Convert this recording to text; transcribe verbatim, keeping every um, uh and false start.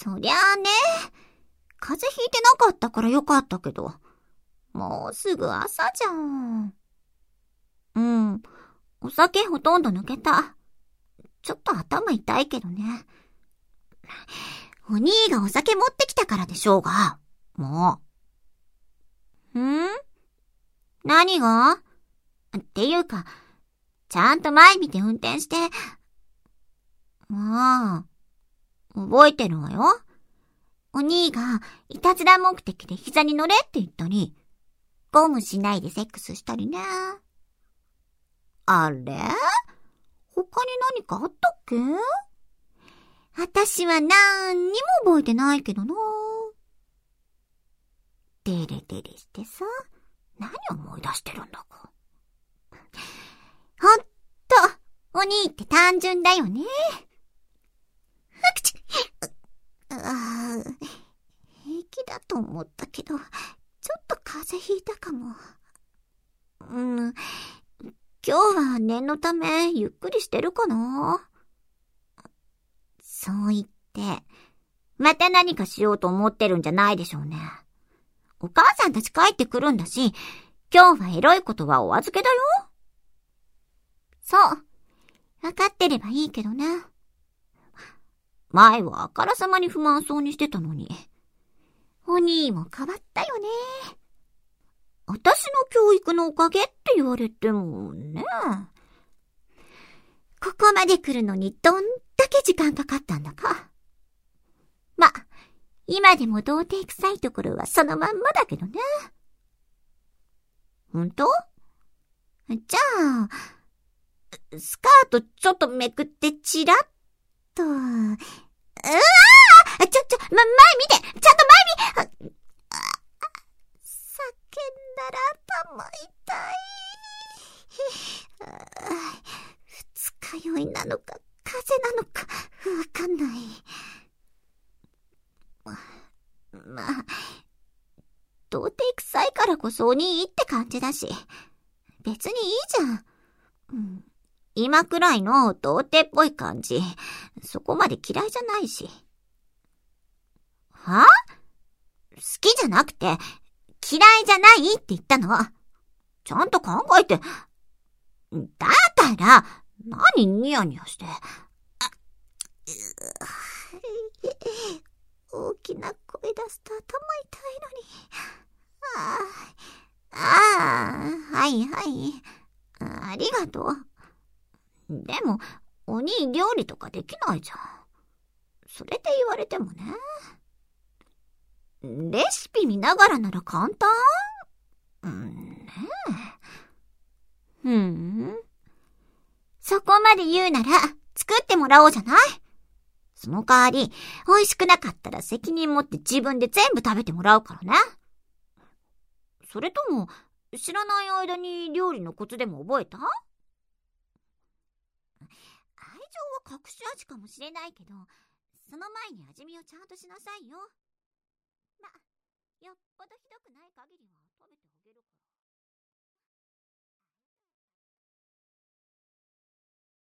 そりゃあね、風邪ひいてなかったからよかったけど、もうすぐ朝じゃん。うん、お酒ほとんど抜けた。ちょっと頭痛いけどね。お兄がお酒持ってきたからでしょうが、もう。ん？何が？っていうか、ちゃんと前見て運転して。まあ、覚えてるわよ。お兄がいたずら目的で膝に乗れって言ったり、ゴムしないでセックスしたりね。あれ？他に何かあったっけ？私はなんにも覚えてないけどな。デレデレしてさ、何思い出してるんだか。ほんと、お兄って単純だよね。ああ、平気だと思ったけど、ちょっと風邪ひいたかも。うん、今日は念のためゆっくりしてるかな。そう言って、また何かしようと思ってるんじゃないでしょうね。お母さんたち帰ってくるんだし、今日はエロいことはお預けだよ。そう。わかってればいいけどね。前はあからさまに不満そうにしてたのに。お兄も変わったよね。私の教育のおかげって言われてもね。ここまで来るのにどんだけ時間かかったんだか。ま、今でも童貞臭いところはそのまんまだけどね。ほんと？じゃあ、スカートちょっとめくってチラッと。うわー！ちょ、ちょ、ま、前見て！ちゃんと前見！あ、叫んだら頭痛い。二日酔いなのか、風邪なのか、わかんない。ま、まあ、童貞臭いからこそお兄って感じだし、別にいいじゃん。うん、今くらいの童貞っぽい感じ、そこまで嫌いじゃないし。は？好きじゃなくて、嫌いじゃないって言ったの。ちゃんと考えて。だから、何ニヤニヤして。あ、大きな声出すと頭痛いのに。ああ、ああ、はいはい。ありがとう。でも、お兄料理とかできないじゃん。それで言われてもね。レシピ見ながらなら簡単？うんねえ。ふん。そこまで言うなら、作ってもらおうじゃない？その代わり、美味しくなかったら責任持って自分で全部食べてもらうからね。それとも、知らない間に料理のコツでも覚えた？愛情は隠し味かもしれないけど、その前に味見をちゃんとしなさいよ。ま、よっぽどひどくない限りは食べてあげるから。